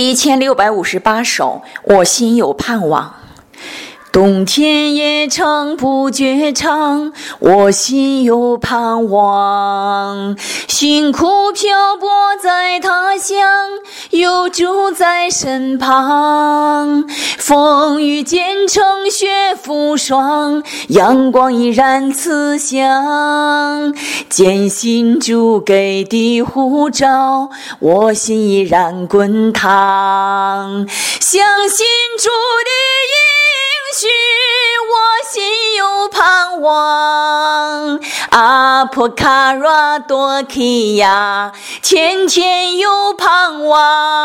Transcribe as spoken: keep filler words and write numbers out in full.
第一千六百五十八首，我心有盼望。冬天夜长不觉长，我心有盼望。辛苦漂泊在他乡，有主在身旁。风雨兼程雪复霜，阳光依然慈祥。坚信主给的呼召，我心依然滚烫。相信主的应许，我心有盼望。阿婆卡拉多基亚，天天有盼望。